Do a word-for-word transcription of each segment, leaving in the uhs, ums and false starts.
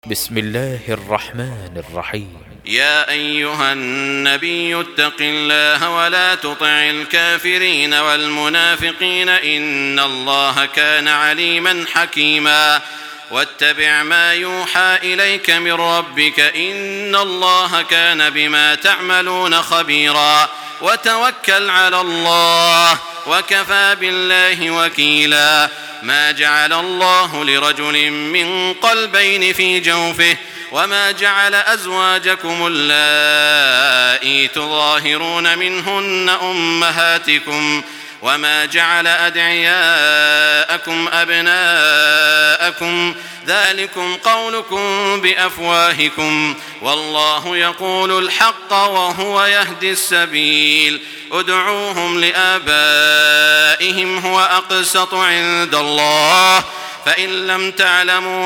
بسم الله الرحمن الرحيم. يا أيها النبي اتق الله ولا تطع الكافرين والمنافقين إن الله كان عليما حكيما واتبع ما يوحى إليك من ربك إن الله كان بما تعملون خبيرا وتوكل على الله وكفى بالله وكيلا. ما جعل الله لرجل من قلبين في جوفه وما جعل أزواجكم اللائي تظاهرون منهن أمهاتكم وما جعل أدعياءكم أبناءكم ذلكم قولكم بأفواهكم والله يقول الحق وهو يهدي السبيل. ادعوهم لآبائهم هو أقسط عند الله فإن لم تعلموا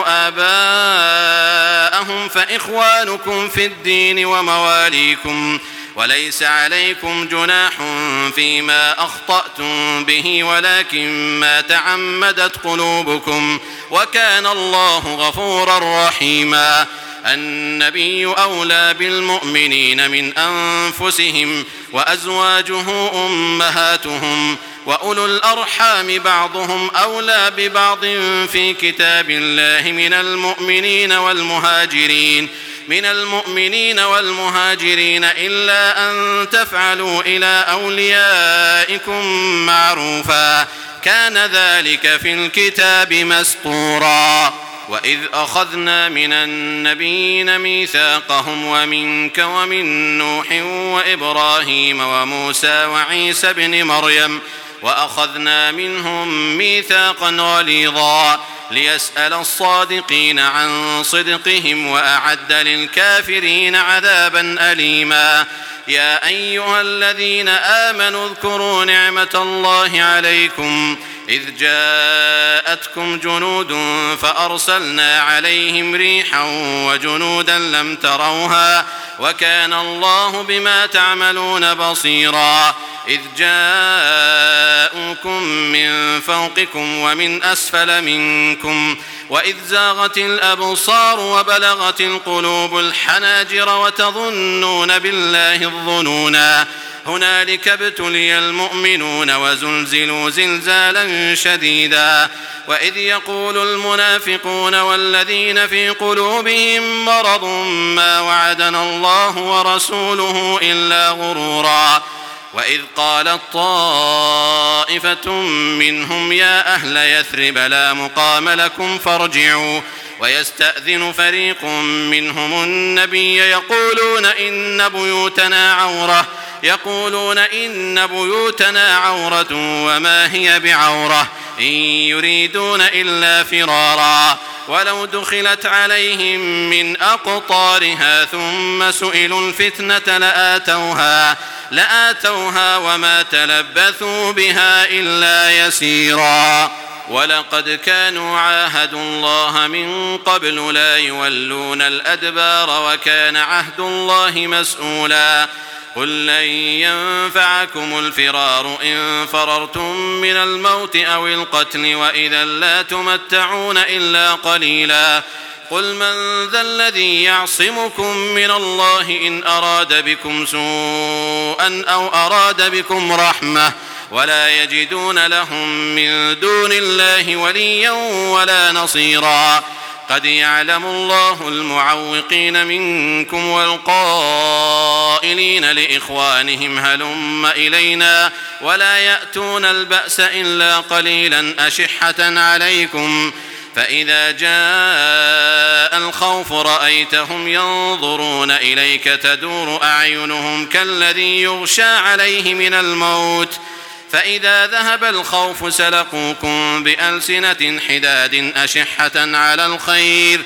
آباءهم فإخوانكم في الدين ومواليكم وليس عليكم جناح فيما أخطأتم به ولكن ما تعمدت قلوبكم وكان الله غفورا رحيما. النبي أولى بالمؤمنين من أنفسهم وأزواجه أمهاتهم وأولو الأرحام بعضهم أولى ببعض في كتاب الله من المؤمنين والمهاجرين من المؤمنين والمهاجرين إلا أن تفعلوا إلى أوليائكم معروفا كان ذلك في الكتاب مسطورا. وإذ أخذنا من النبيين ميثاقهم ومنك ومن نوح وإبراهيم وموسى وعيسى بن مريم وأخذنا منهم ميثاقا غليظا ليسأل الصادقين عن صدقهم وأعد للكافرين عذابا أليما. يا أيها الذين آمنوا اذكروا نعمة الله عليكم إذ جاءتكم جنود فأرسلنا عليهم ريحا وجنودا لم تروها وكان الله بما تعملون بصيرا. إذ جاءوكم من فوقكم ومن أسفل منكم وإذ زاغت الأبصار وبلغت القلوب الحناجر وتظنون بالله الظنونا هنالك ابتلي المؤمنون وزلزلوا زلزالا شديدا. وإذ يقول المنافقون والذين في قلوبهم مرض ما وعدنا الله ورسوله إلا غرورا. وإذ قالت طائفة منهم يا أهل يثرب لا مقام لكم فارجعوا ويستأذن فريق منهم النبي يقولون إن بيوتنا عورة يقولون إن بيوتنا عورة وما هي بعورة إن يريدون إلا فرارا ولو دخلت عليهم من أقطارها ثم سئلوا الفتنة لآتوها لآتوها وما تلبثوا بها إلا يسيرا. ولقد كانوا عاهدوا الله من قبل لا يولون الأدبار وكان عهد الله مسؤولا. قل لن ينفعكم الفرار إن فررتم من الموت أو القتل وإذا لا تمتعون إلا قليلا. قل من ذا الذي يعصمكم من الله إن أراد بكم سوءا أو أراد بكم رحمة ولا يجدون لهم من دون الله وليا ولا نصيرا. قد يعلم الله المعوقين منكم والقائلين لإخوانهم هلم إلينا ولا يأتون البأس إلا قليلا أشحة عليكم فإذا جاء الخوف رأيتهم ينظرون إليك تدور أعينهم كالذي يغشى عليه من الموت فإذا ذهب الخوف سلقوكم بألسنة حداد أشحة على الخير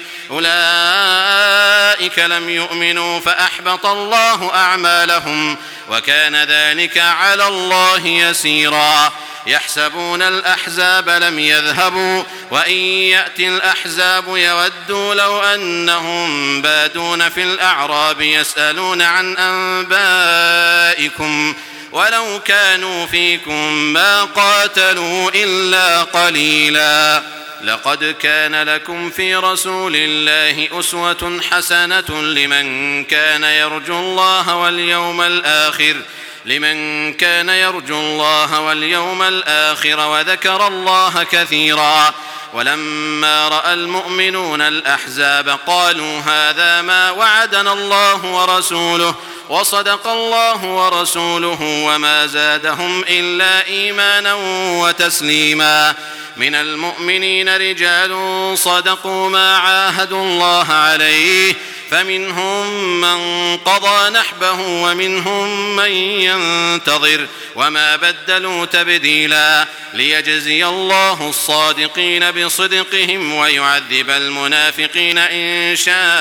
أولئك لم يؤمنوا فأحبط الله أعمالهم وكان ذلك على الله يسيرا. يحسبون الأحزاب لم يذهبوا وإن يأتي الأحزاب يودوا لو أنهم بادون في الأعراب يسألون عن أنبائكم ولو كانوا فيكم ما قاتلوا إلا قليلا. لقد كان لكم في رسول الله أسوة حسنة لمن كان يرجو الله واليوم الآخر لمن كان يرجو الله واليوم الآخر وذكر الله كثيرا. ولما رأى المؤمنون الأحزاب قالوا هذا ما وعدنا الله ورسوله وصدق الله ورسوله وما زادهم إلا إيمانا وتسليما. من المؤمنين رجال صدقوا ما عاهدوا الله عليه فمنهم من قضى نحبه ومنهم من ينتظر وما بدلوا تبديلا، ليجزي الله الصادقين بصدقهم ويعذب المنافقين إن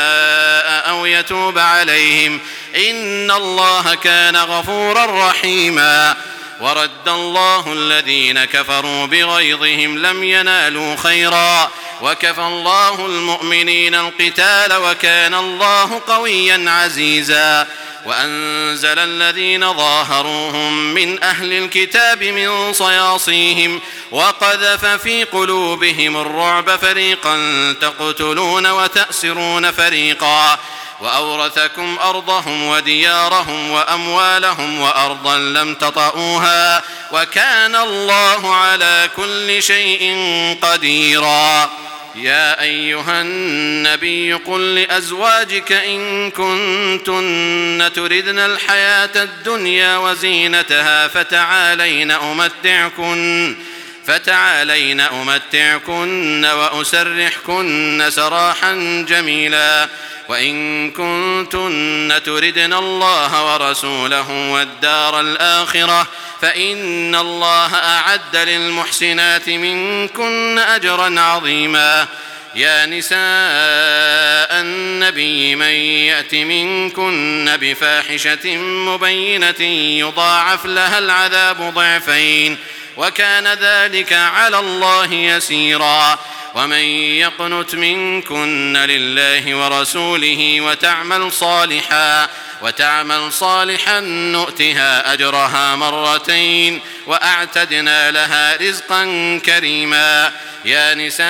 شاء أو يتوب عليهم إن الله كان غفورا رحيما. ورد الله الذين كفروا بغيظهم لم ينالوا خيرا وكفى الله المؤمنين القتال وكان الله قويا عزيزا. وأنزل الذين ظاهروهم من أهل الكتاب من صياصيهم وقذف في قلوبهم الرعب فريقا تقتلون وتأسرون فريقا وأورثكم أرضهم وديارهم وأموالهم وأرضا لم تطئوها وكان الله على كل شيء قديرا. يا أيها النبي قل لأزواجك إن كنتن تردن الحياة الدنيا وزينتها فتعالين أمتعكن فتعالين أمتعكن وأسرحكن سراحا جميلا. وإن كنتن تردن الله ورسوله والدار الآخرة فإن الله أعد للمحسنات منكن أجرا عظيما. يا نساء النبي من يأت منكن بفاحشة مبينة يضاعف لها العذاب ضعفين وكان ذلك على الله يسيرا. ومن يقنت منكن لله ورسوله وتعمل صالحا وتعمل صالحا نؤتها أجرها مرتين وأعتدنا لها رزقا كريما. يا نساء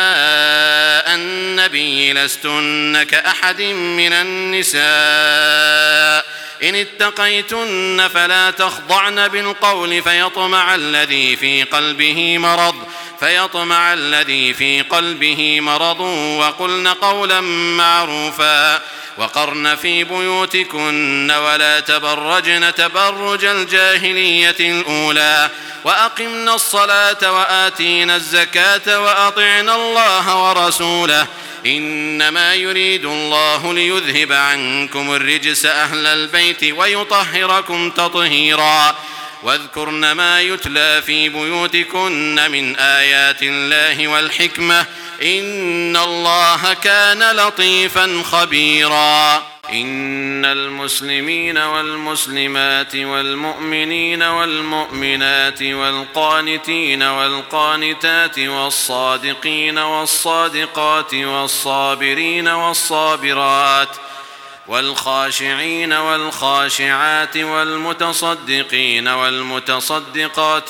النبي لستن كأحد من النساء إن اتقيتن فلا تخضعن بالقول فيطمع الذي في قلبه مرض فيطمع الذي في قلبه مرض وقلن قولا معروفا. وقرن في بيوتكن ولا تبرجن تبرج الجاهلية الأولى وأقمنا الصلاة وآتينا الزكاة وأطعنا الله ورسوله إنما يريد الله ليذهب عنكم الرجس أهل البيت ويطهركم تطهيرا. واذكرن ما يتلى في بيوتكن من آيات الله والحكمة إن الله كان لطيفا خبيرا. إن المسلمين والمسلمات والمؤمنين والمؤمنات والقانتين والقانتات والصادقين والصادقات والصابرين والصابرات والخاشعين والخاشعات والمتصدقين والمتصدقات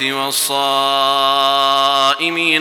والصائمين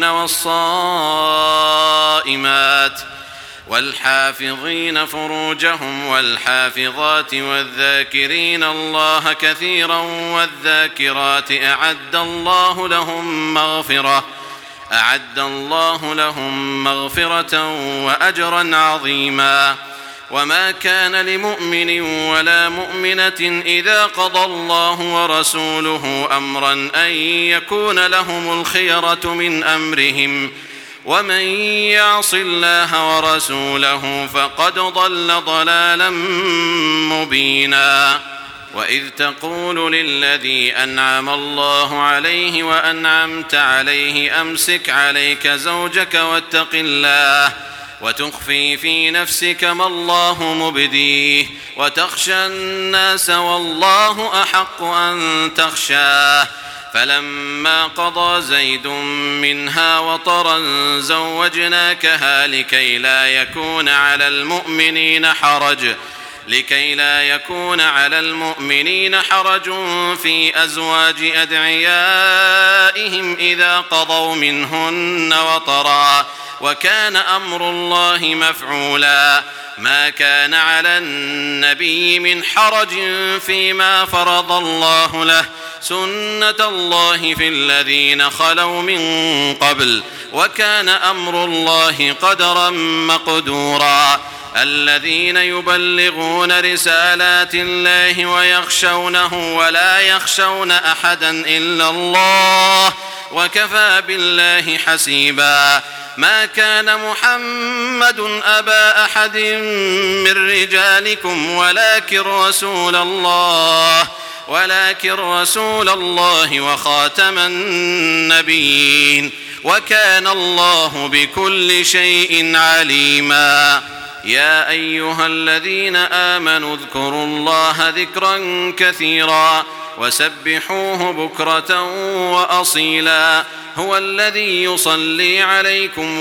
والصائمات والحافظين فروجهم والحافظات والذاكرين الله كثيرا والذاكرات أعد الله لهم مغفرة أعد الله لهم مغفرة وأجرا عظيما. وما كان لمؤمن ولا مؤمنة إذا قضى الله ورسوله أمرا أن يكون لهم الخيرة من أمرهم ومن يعص الله ورسوله فقد ضل ضلالا مبينا. وإذ تقول للذي أنعم الله عليه وأنعمت عليه أمسك عليك زوجك واتق الله وتخفي في نفسك ما الله مبديه وتخشى الناس والله أحق أن تخشاه. فلما قضى زيد منها وطرا زوجناكها لكي لا يكون على المؤمنين حرج لكي لا يكون على المؤمنين حرج في أزواج أدعيائهم إذا قضوا منهن وطرا وكان أمر الله مفعولا ما كان على النبي من حرج فيما فرض الله له سنة الله في الذين خلوا من قبل وكان أمر الله قدرا مقدورا الذين يبلغون رسالات الله ويخشونه ولا يخشون أحدا إلا الله وكفى بالله حسيبا ما كان محمد أبا أحد من رجالكم ولكن رسول الله ولكن رسول الله وخاتم النبيين وكان الله بكل شيء عليما يا أيها الذين آمنوا اذكروا الله ذكرا كثيرا وسبحوه بكرة وأصيلا هو الذي يصلي عليكم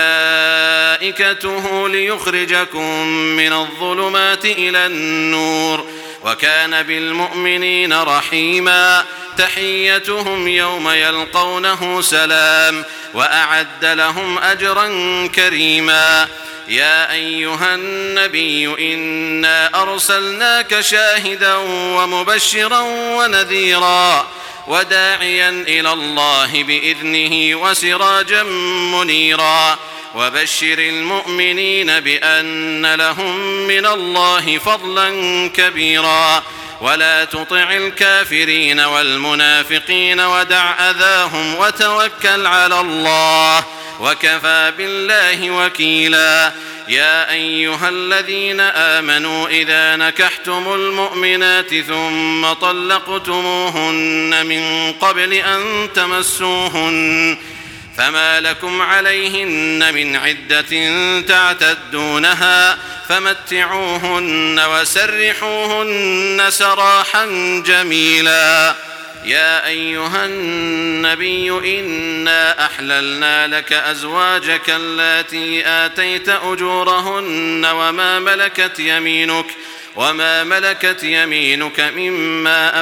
وملائكته ليخرجكم من الظلمات إلى النور وكان بالمؤمنين رحيما تحيتهم يوم يلقونه سلام وأعد لهم أجرا كريما يا أيها النبي إنا أرسلناك شاهدا ومبشرا ونذيرا وداعيا إلى الله بإذنه وسراجا منيرا وبشر المؤمنين بأن لهم من الله فضلا كبيرا ولا تطع الكافرين والمنافقين ودع أذاهم وتوكل على الله وكفى بالله وكيلا يا أيها الذين آمنوا إذا نكحتم المؤمنات ثم طلقتموهن من قبل أن تمسوهن فما لكم عليهن من عدة تعتدونها فمتعوهن وسرحوهن سراحا جميلا يا أيها النبي إنا أحللنا لك أزواجك اللاتي آتيت أجورهن وما ملكت يمينك وما ملكت يمينك مما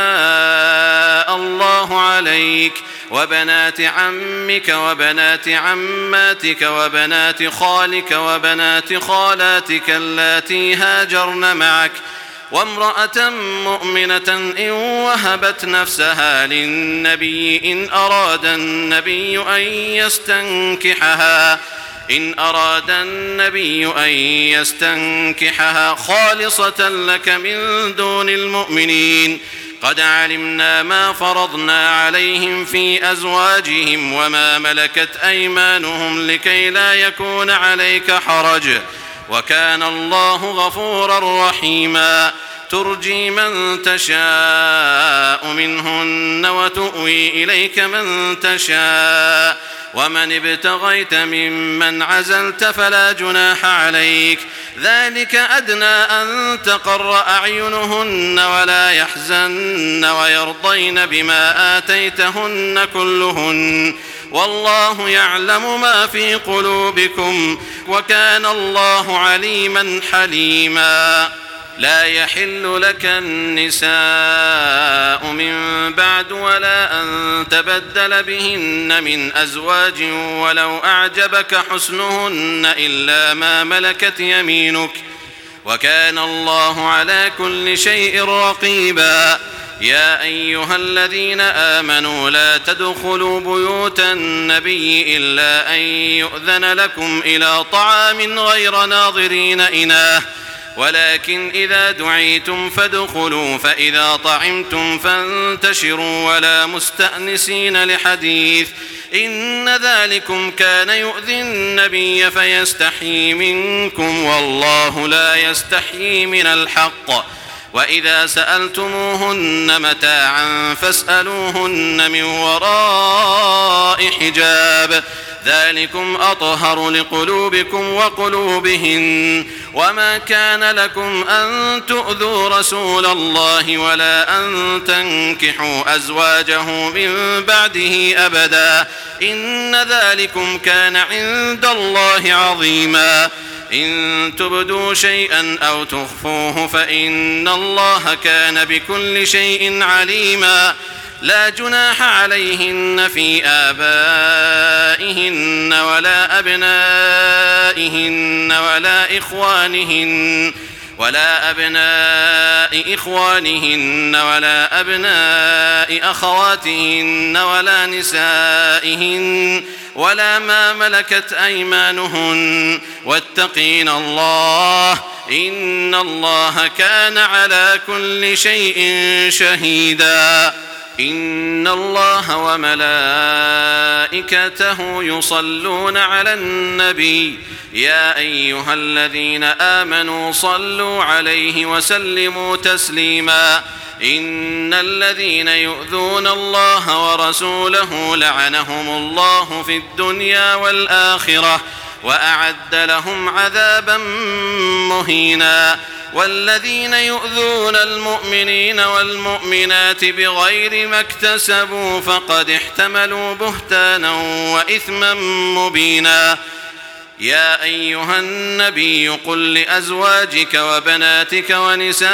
أفاء الله عليك وبنات عمك وبنات عماتك وبنات خالك وبنات خالاتك اللاتي هاجرن معك وامرأة مؤمنة إن وهبت نفسها للنبي إن أراد النبي أن يستنكحها إن أراد النبي أن يستنكحها خالصة لك من دون المؤمنين قد علمنا ما فرضنا عليهم في أزواجهم وما ملكت أيمانهم لكي لا يكون عليك حرج وكان الله غفورا رحيما ترجي من تشاء منهن وتؤوي إليك من تشاء ومن ابتغيت ممن عزلت فلا جناح عليك ذلك أدنى أن تقر أعينهن ولا يحزن ويرضين بما آتيتهن كلهن والله يعلم ما في قلوبكم وكان الله عليما حليما لا يحل لك النساء من بعد ولا أن تبدل بهن من أزواج ولو أعجبك حسنهن إلا ما ملكت يمينك وكان الله على كل شيء رقيبا يا أيها الذين آمنوا لا تدخلوا بيوت النبي إلا أن يؤذن لكم إلى طعام غير ناظرين إناه ولكن إذا دعيتم فادخلوا فإذا طعمتم فانتشروا ولا مستأنسين لحديث إن ذلكم كان يؤذي النبي فيستحيي منكم والله لا يستحيي من الحق وإذا سألتموهن متاعا فاسألوهن من وراء حجاب ذلكم أطهر لقلوبكم وقلوبهن وما كان لكم أن تؤذوا رسول الله ولا أن تنكحوا أزواجه من بعده أبدا إن ذلكم كان عند الله عظيما إن تبدوا شيئا أو تخفوه فإن الله كان بكل شيء عليما لا جناح عليهن في آبائهن ولا أبنائهن ولا إخوانهن ولا أبناء إخوانهن ولا أبناء أخواتهن ولا نسائهن ولا ما ملكت أيمانهن واتقين الله إن الله كان على كل شيء شهيدا إن الله وملائكته يصلون على النبي يا أيها الذين آمنوا صلوا عليه وسلموا تسليما إن الذين يؤذون الله ورسوله لعنهم الله في الدنيا والآخرة وأعد لهم عذابا مهينا والذين يؤذون المؤمنين والمؤمنات بغير ما اكتسبوا فقد احتملوا بهتانا وإثما مبينا يا أيها النبي قل لأزواجك وبناتك ونساء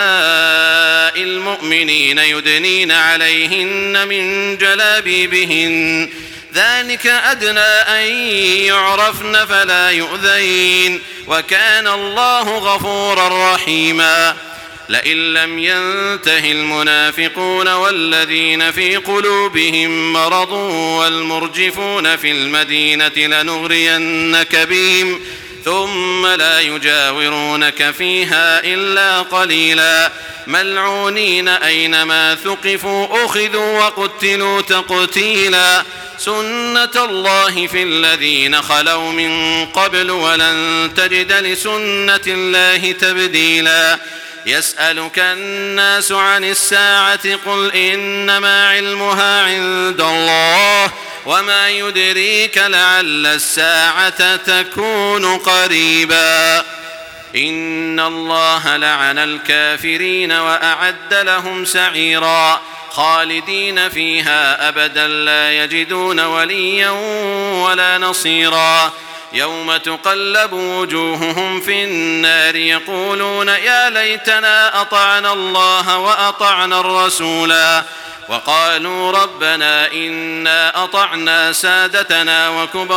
المؤمنين يدنين عليهن من جلابيبهن ذلك أدنى أن يعرفن فلا يؤذين وكان الله غفورا رحيما لئن لم ينته المنافقون والذين في قلوبهم مرض والمرجفون في المدينة لنغرينك بهم ثم لا يجاورونك فيها إلا قليلا ملعونين أينما ثقفوا أخذوا وقتلوا تقتيلا سنة الله في الذين خلوا من قبل ولن تجد لسنة الله تبديلا يسألك الناس عن الساعة قل إنما علمها عند الله وما يدريك لعل الساعة تكون قريبا إن الله لعن الكافرين وأعد لهم سعيرا خالدين فيها أبدا لا يجدون وليا ولا نصيرا يوم تقلب وجوههم في النار يقولون يا ليتنا أطعنا الله وأطعنا الرسولا وقالوا ربنا إنا أطعنا سادتنا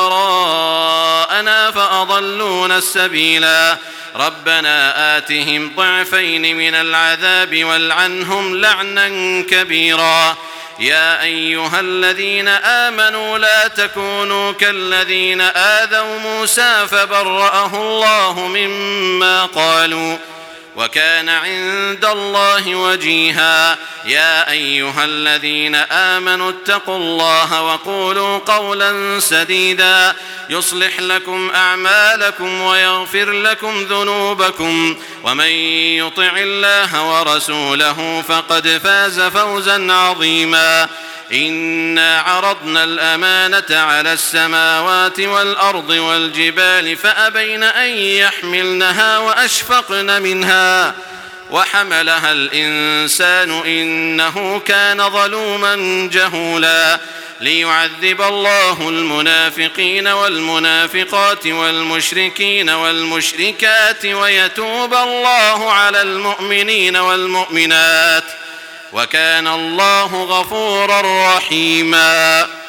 وكبراءنا فأضلونا السبيلا ربنا آتهم ضعفين من العذاب والعنهم لعنا كبيرا يا أيها الذين آمنوا لا تكونوا كالذين آذوا موسى فبرأه الله مما قالوا وكان عند الله وجيها يا أيها الذين آمنوا اتقوا الله وقولوا قولا سديدا يصلح لكم أعمالكم ويغفر لكم ذنوبكم ومن يطع الله ورسوله فقد فاز فوزا عظيما إنا عرضنا الأمانة على السماوات والأرض والجبال فأبين أن يحملنها وأشفقن منها وحملها الإنسان إنه كان ظلوما جهولا ليعذب الله المنافقين والمنافقات والمشركين والمشركات ويتوب الله على المؤمنين والمؤمنات وكان الله غفورا رحيما